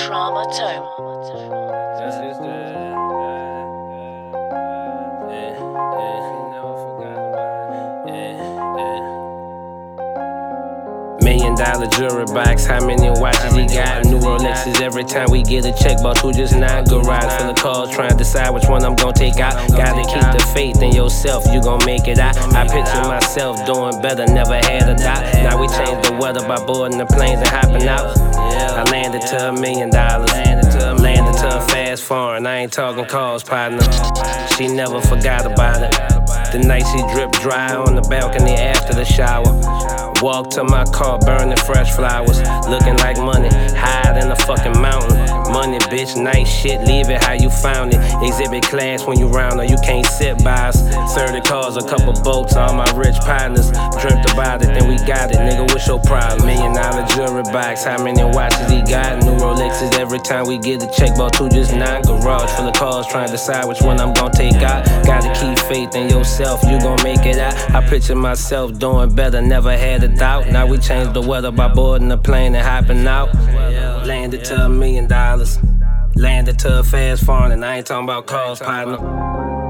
Trauma Tone. $1 million jewelry box, how many watches he got? New Rolexes every time we get a check, boss, who just not garage full of calls, trying to decide which one I'm gon' take out. Gotta keep the faith in yourself, you gon' make it out. I picture myself doing better, never had a doubt. Now we changed the weather by boarding the planes and hopping out. I landed to $1 million, landed to a fast foreign. I ain't talking calls, partner. She never forgot about it. The night she dripped dry on the balcony after the shower. Walk to my car, burning fresh flowers. Looking like money, higher than a fucking mountain. Money, bitch, nice shit, leave it how you found it. Exhibit class when you round or you can't sit by us. 30 cars, a couple boats, all my rich partners. Dreamt about it, then we got it, nigga, what's your problem? $1 million jewelry box, how many watches he got? New Rolexes every time we get a check, bought two just nine. Garage full of cars, trying to decide which one I'm gon' take out. Gotta keep faith in yourself, you gon' make it out. I picture myself doing better, never had a doubt. Now we changed the weather by boarding the plane and hopping out. Landed to $1 million, landed to a fast foreign, and I ain't talking about cars, partner.